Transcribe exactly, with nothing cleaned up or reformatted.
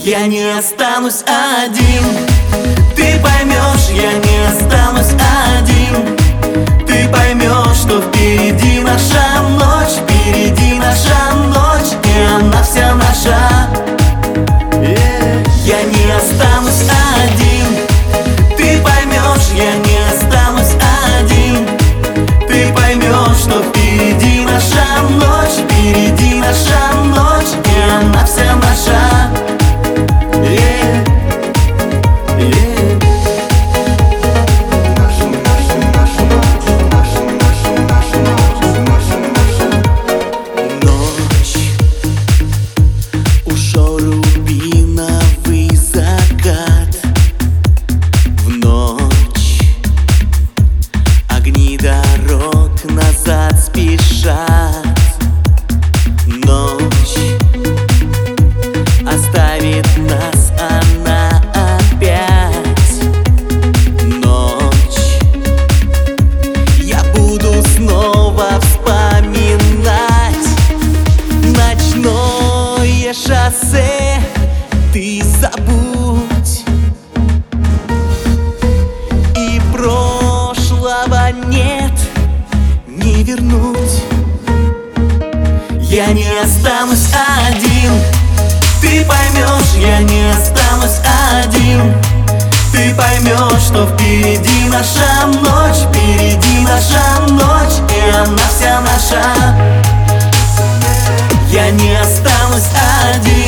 Я не останусь один. Ты поймешь, я не останусь один. Ты поймешь, что впереди наша ночь, впереди наша ночь, и она вся наша. Я не останусь один. Ты поймешь, я не останусь один. Ты поймешь, что впереди наша ночь, впереди наша ночь, и она вся наша. Yeah. Yeah. Ночь, ушел рубиновый закат. В ночь огни дорог назад спешат. Ночь оставит нас она опять. Ночь, я буду снова вспоминать ночное шоссе. Ты забудь, и прошлого нет, не вернуть. Я не останусь один. Ты поймешь, я не останусь один. Ты поймешь, что впереди наша ночь, впереди наша ночь, и она вся наша. Я не останусь один.